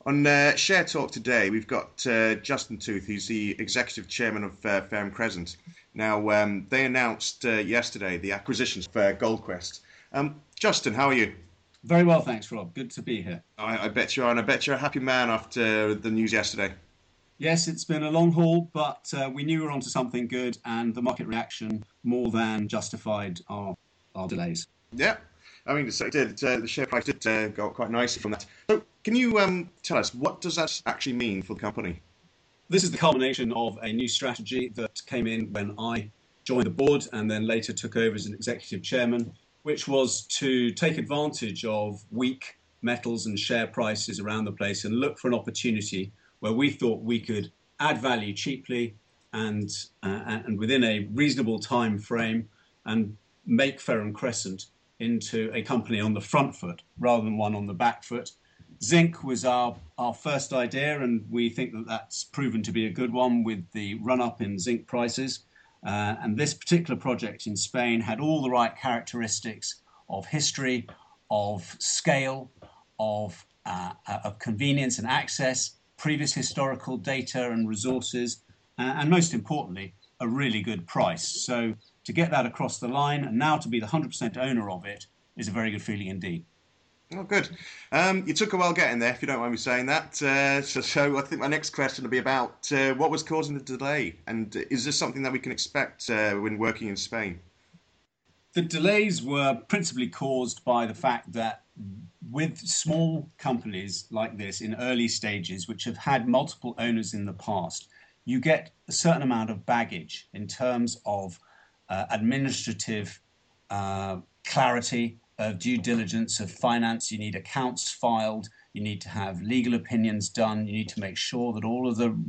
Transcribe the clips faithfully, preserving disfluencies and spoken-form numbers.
On uh, Share Talk today, we've got uh, Justin Tooth, who's the executive chairman of uh, Fair and Crescent. Now, um, they announced uh, yesterday the acquisitions of uh, Goldquest. Um, Justin, how are you? Very well, thanks, Rob. Good to be here. I, I bet you are, and I bet you're a happy man after the news yesterday. Yes, it's been a long haul, but uh, we knew we were onto something good, and the market reaction more than justified our our delays. Yeah, I mean, so it did, uh, the share price did uh, go up quite nicely from that. So, can you um, tell us what does that actually mean for the company? This is the culmination of a new strategy that came in when I joined the board and then later took over as an executive chairman, which was to take advantage of weak metals and share prices around the place and look for an opportunity where we thought we could add value cheaply and uh, and within a reasonable time frame and make Ferrum Crescent into a company on the front foot rather than one on the back foot. Zinc was our, our first idea, and we think that that's proven to be a good one with the run up in zinc prices. Uh, and this particular project in Spain had all the right characteristics of history, of scale, of, uh, uh, of convenience and access, previous historical data and resources, uh, and most importantly, a really good price. So to get that across the line and now to be the one hundred percent owner of it is a very good feeling indeed. Oh, good. Um, you took a while getting there, if you don't mind me saying that. Uh, so, so I think my next question will be about uh, what was causing the delay, and is this something that we can expect uh, when working in Spain? The delays were principally caused by the fact that with small companies like this in early stages, which have had multiple owners in the past, you get a certain amount of baggage in terms of uh, administrative uh, clarity, of due diligence, of finance. You need accounts filed, you need to have legal opinions done, you need to make sure that all of the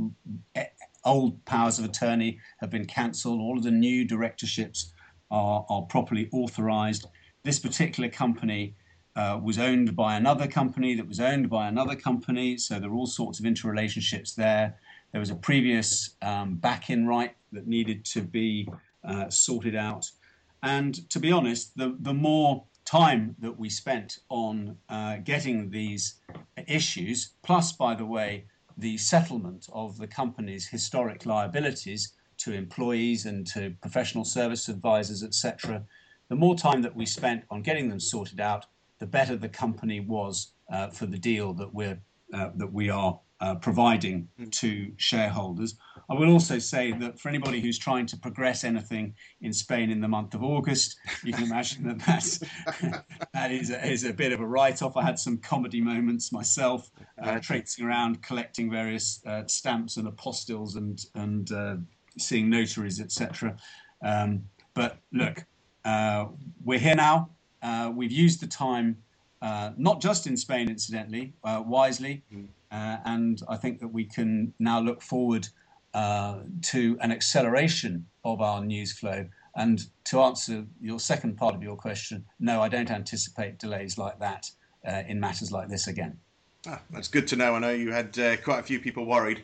old powers of attorney have been cancelled, all of the new directorships are, are properly authorized. This particular company uh, was owned by another company that was owned by another company, so there are all sorts of interrelationships there. There was a previous um, back-in right that needed to be uh, sorted out. And to be honest, the, the more time that we spent on uh, getting these issues, plus, by the way, the settlement of the company's historic liabilities to employees and to professional service advisors, et cetera, the more time that we spent on getting them sorted out, the better the company was uh, for the deal that we're uh, that we are uh, providing to shareholders. I will also say that for anybody who's trying to progress anything in Spain in the month of August, you can imagine that that's, that is a, is a bit of a write-off. I had some comedy moments myself, uh, Imagine. traipsing around collecting various uh, stamps and apostilles and and uh, seeing notaries, et cetera. Um, but look, uh, we're here now. Uh, we've used the time, uh, not just in Spain, incidentally, uh, wisely. Uh, and I think that we can now look forward uh, to an acceleration of our news flow. And to answer your second part of your question, no, I don't anticipate delays like that uh, in matters like this again. Ah, that's good to know. I know you had uh, quite a few people worried.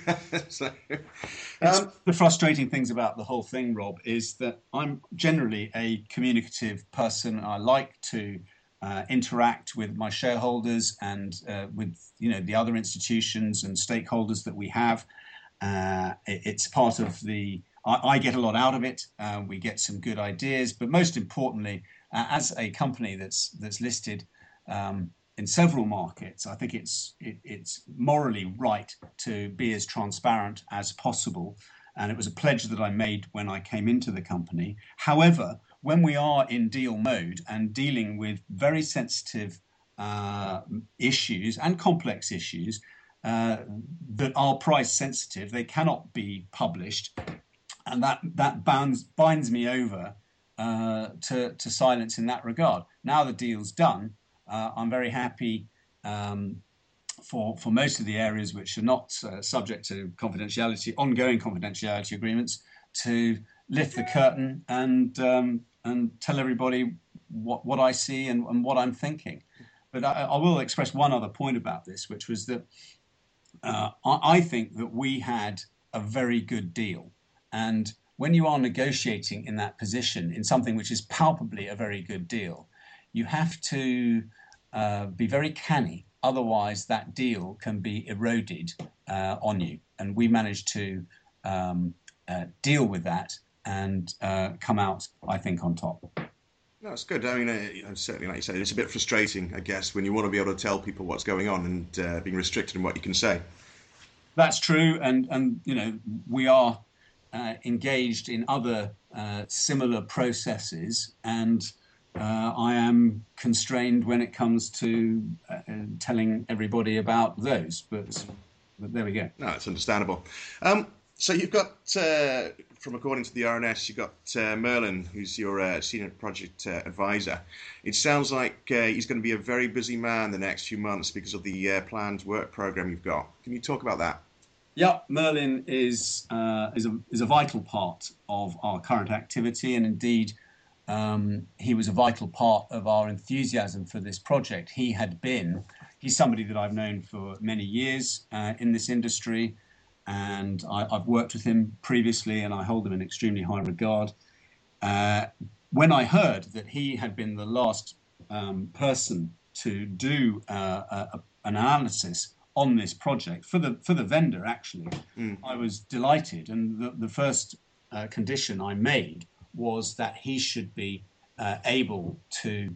so, It's um, the frustrating things about the whole thing, Rob, is that I'm generally a communicative person. I like to uh, interact with my shareholders and uh, with you know the other institutions and stakeholders that we have. Uh, it, it's part of the. I, I get a lot out of it. Uh, we get some good ideas, but most importantly, uh, as a company that's that's listed. Um, in several markets, I think it's it, it's morally right to be as transparent as possible, and it was a pledge that I made when I came into the company. However, when we are in deal mode and dealing with very sensitive uh, issues and complex issues uh, that are price sensitive, they cannot be published, and that that binds binds me over uh, to to silence in that regard. Now the deal's done. Uh, I'm very happy um, for for most of the areas which are not uh, subject to confidentiality, ongoing confidentiality agreements, to lift the curtain and um, and tell everybody what what I see and, and what I'm thinking. But I, I will express one other point about this, which was that uh, I, I think that we had a very good deal, and when you are negotiating in that position in something which is palpably a very good deal, you have to uh, be very canny. otherwise that deal can be eroded uh, on you. And we managed to um, uh, deal with that and uh, come out, I think, on top. No, it's good. I mean, uh, certainly, like you say, it's a bit frustrating, I guess, when you want to be able to tell people what's going on and uh, being restricted in what you can say. That's true, and and you know we are uh, engaged in other uh, similar processes, and uh, I am constrained when it comes to uh, telling everybody about those. But, but there we go. No, it's understandable. Um, so you've got, uh, from according to the R N S, you've got uh, Merlin, who's your uh, senior project uh, advisor. It sounds like uh, he's going to be a very busy man the next few months because of the uh, planned work program you've got. Can you talk about that? Yeah, Merlin is uh, is a is a vital part of our current activity, and indeed, um, he was a vital part of our enthusiasm for this project. He had been he's somebody that I've known for many years uh, in this industry, and I, I've worked with him previously, and I hold him in extremely high regard. Uh, when I heard that he had been the last um, person to do uh, a, a, an analysis on this project for the for the vendor, actually, mm. I was delighted, and the, the first uh, condition I made was that he should be uh, able to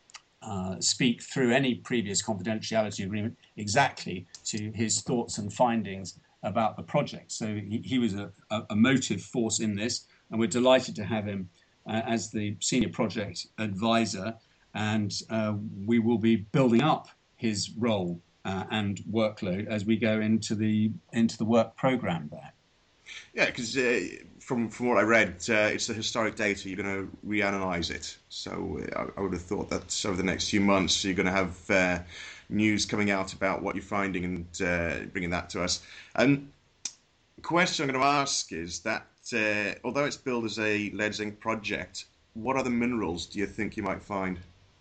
uh, speak through any previous confidentiality agreement exactly to his thoughts and findings about the project. So he, he was a, a, a motive force in this, and we're delighted to have him uh, as the senior project advisor, and uh, we will be building up his role Uh, and workload as we go into the into the work program there. Yeah, because uh, from from what I read, uh, it's the historic data. You're going to reanalyze it. So uh, I, I would have thought that over the next few months you're going to have uh, news coming out about what you're finding and uh, bringing that to us. And the question I'm going to ask is that uh, although it's billed as a lead zinc project, what other minerals do you think you might find?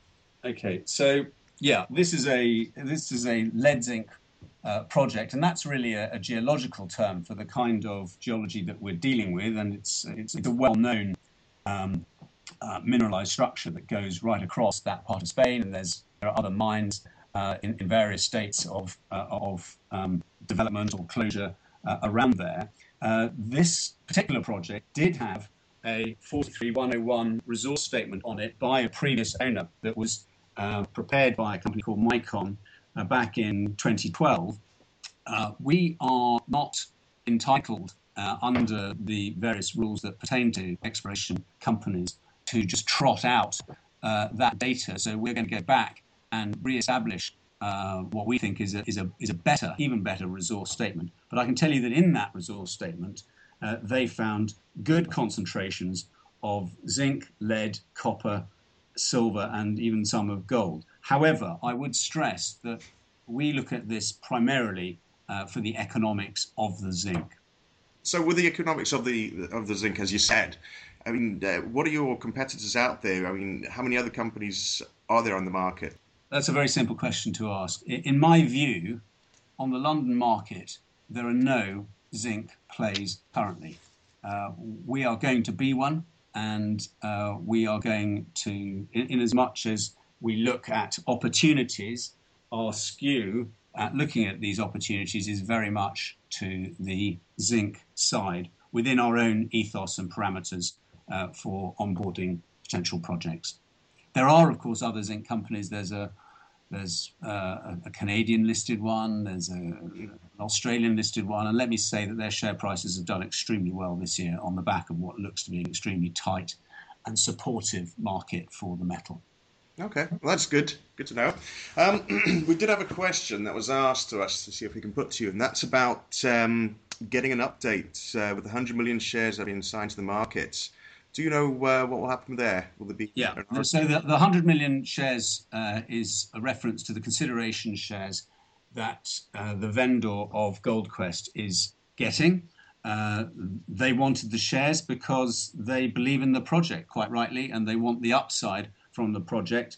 Okay, so. Yeah, this is a this is a lead zinc uh, project, and that's really a, a geological term for the kind of geology that we're dealing with, and it's it's, it's a well-known um, uh, mineralized structure that goes right across that part of Spain, and there's there are other mines uh, in, in various states of uh, of um, development or closure uh, around there. Uh, this particular project did have a forty-three one oh one resource statement on it by a previous owner that was Uh, prepared by a company called Micon uh, back in twenty twelve. Uh, we are not entitled uh, under the various rules that pertain to exploration companies to just trot out uh, that data. So we're going to go back and re-establish uh, what we think is a, is a is a better, even better resource statement. But I can tell you that in that resource statement, uh, they found good concentrations of zinc, lead, copper, silver, and even some of gold. However, I would stress that we look at this primarily uh, for the economics of the zinc. So with the economics of the of the zinc, as you said, I mean, uh, what are your competitors out there? I mean, how many other companies are there on the market? That's a very simple question to ask. In my view, on the London market, there are no zinc plays currently. Uh, we are going to be one. And uh, we are going to, in, in as much as we look at opportunities, our skew at looking at these opportunities is very much to the zinc side within our own ethos and parameters uh, for onboarding potential projects. There are, of course, other zinc companies. There's a There's uh, a Canadian listed one, there's a, an Australian listed one, and let me say that their share prices have done extremely well this year on the back of what looks to be an extremely tight and supportive market for the metal. Okay, well, that's good. Good to know. Um, we did have a question that was asked to us to see if we can put to you, and that's about um, getting an update uh, with the one hundred million shares that have been signed to the markets. Do you know uh, what will happen there? Will there be? Yeah. So the, the one hundred million shares uh, is a reference to the consideration shares that uh, the vendor of Goldquest is getting. Uh, they wanted the shares because they believe in the project, quite rightly, and they want the upside from the project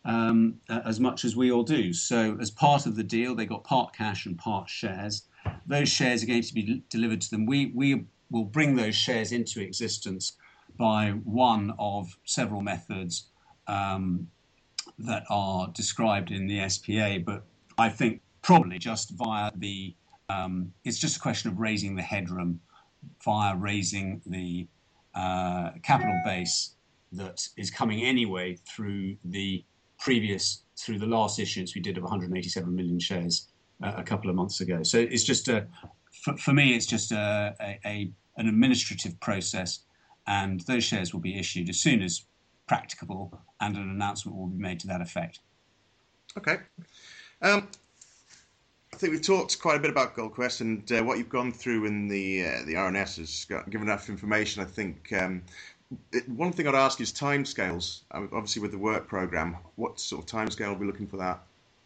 um, as much as we all do. So as part of the deal, they got part cash and part shares. Those shares are going to be delivered to them. We we will bring those shares into existence by one of several methods um, that are described in the S P A, but I think probably just via the, um, it's just a question of raising the headroom via raising the uh, capital base that is coming anyway through the previous, through the last issuance we did of one hundred eighty-seven million shares uh, a couple of months ago. So it's just a, for, for me, it's just a, a, a an administrative process, and those shares will be issued as soon as practicable, and an announcement will be made to that effect. Okay. Um, I think we've talked quite a bit about Goldquest, and uh, what you've gone through in the uh, the R N S has got, given enough information. I think um, it, one thing I'd ask is timescales. Obviously, with the work program, what sort of timescale are we looking for that?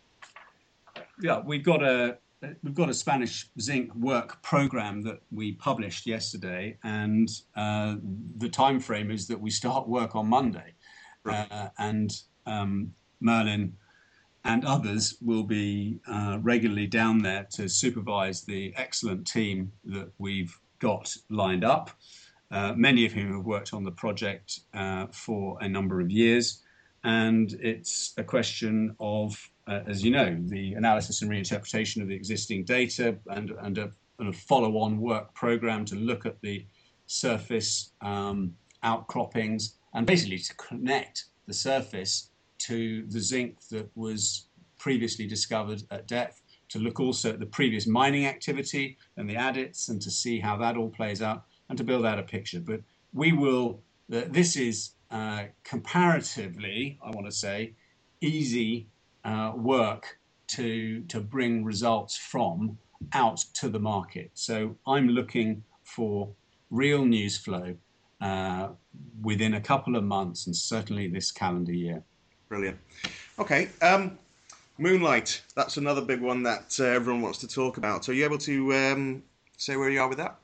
Yeah, we've got a we've got a Spanish zinc work program that we published yesterday, and uh, the time frame is that we start work on Monday, right. uh, and um, Merlin and others will be uh, regularly down there to supervise the excellent team that we've got lined up, uh, many of whom have worked on the project uh, for a number of years. And it's a question of, uh, as you know, the analysis and reinterpretation of the existing data, and, and, a, and a follow-on work program to look at the surface um, outcroppings, and basically to connect the surface to the zinc that was previously discovered at depth, to look also at the previous mining activity and the adits, and to see how that all plays out, and to build out a picture. But we will, uh, this is uh, comparatively, I want to say, easy uh, work to, to bring results from out to the market. So I'm looking for real news flow uh, within a couple of months, and certainly this calendar year. Brilliant. Okay, um, Moonlight, that's another big one that uh, everyone wants to talk about. So are you able to um, say where you are with that?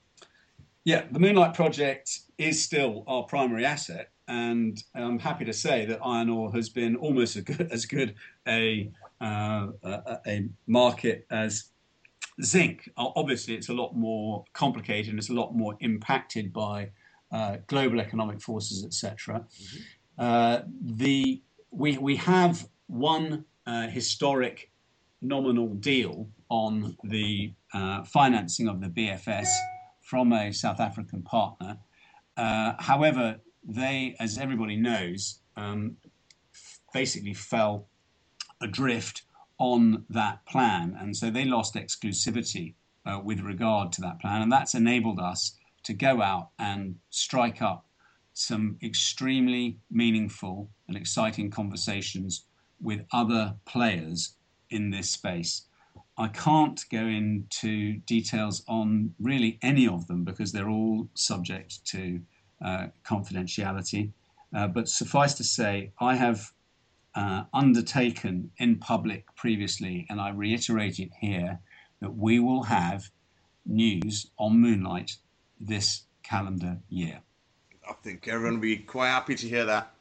Yeah, the Moonlight project is still our primary asset, and I'm happy to say that iron ore has been almost as good, as good a, uh, a, a market as zinc. Obviously, it's a lot more complicated, and it's a lot more impacted by uh, global economic forces, et cetera. Mm-hmm. Uh, the we we have one uh, historic nominal deal on the uh, financing of the B F S from a South African partner. Uh, however, they, as everybody knows, um, basically fell adrift on that plan, and so they lost exclusivity uh, with regard to that plan, and that's enabled us to go out and strike up some extremely meaningful and exciting conversations with other players in this space. I can't go into details on really any of them because they're all subject to uh, confidentiality. Uh, but suffice to say, I have uh, undertaken in public previously, and I reiterate it here, that we will have news on Moonlight this calendar year. I think everyone will be quite happy to hear that.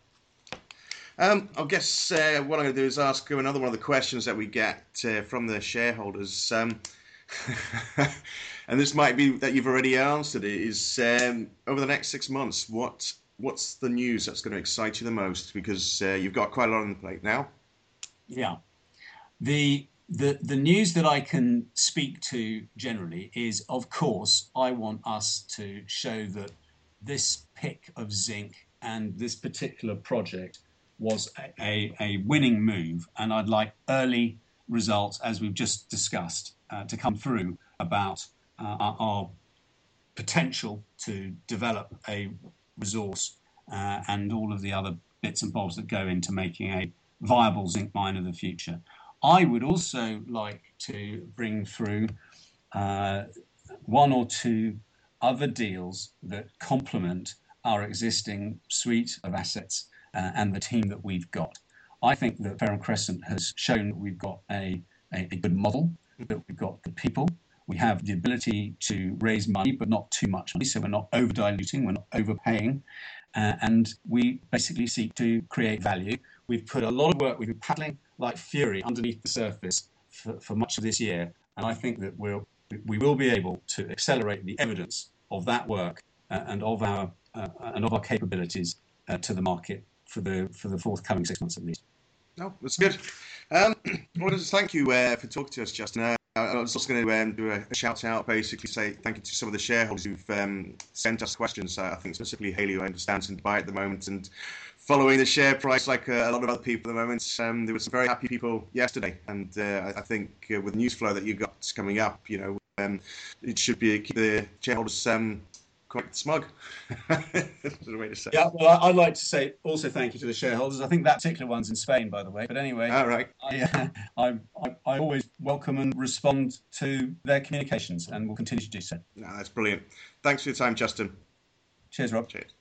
Um, I guess uh, what I'm going to do is ask you another one of the questions that we get uh, from the shareholders. Um, and this might be that you've already answered it, is um, over the next six months, what what's the news that's going to excite you the most? Because uh, you've got quite a lot on the plate now. Yeah. The, the, the news that I can speak to generally is, of course, I want us to show that this pick of zinc and this particular project was a, a, a winning move, and I'd like early results, as we've just discussed, uh, to come through about uh, our, our potential to develop a resource uh, and all of the other bits and bobs that go into making a viable zinc mine of the future. I would also like to bring through uh, one or two other deals that complement our existing suite of assets uh, and the team that we've got. I think that Ferrum Crescent has shown that we've got a, a, a good model, that we've got good people. We have the ability to raise money, but not too much money, so we're not over diluting, we're not overpaying, uh, and we basically seek to create value. We've put a lot of work, we've been paddling like fury underneath the surface for, for much of this year, and I think that we'll, we will be able to accelerate the evidence of that work uh, and of our uh, and of our capabilities uh, to the market for the for the forthcoming six months at least. No, that's good. Um, I want to thank you uh, for talking to us, Justin. Uh, I was also going to um, do a, a shout out, basically say thank you to some of the shareholders who've um, sent us questions. Uh, I think specifically Haley, who understands in Dubai at the moment, and following the share price like uh, a lot of other people at the moment. Um, there were some very happy people yesterday, and uh, I, I think uh, with the news flow that you got coming up, you know, um, it should be keep the shareholders um, quite smug. That's the way to say. Yeah, well, I'd like to say also thank you to the shareholders. I think that particular one's in Spain, by the way. But anyway, All right. I, uh, I, I, I always welcome and respond to their communications, and will continue to do so. No, that's brilliant. Thanks for your time, Justin. Cheers, Rob. Cheers.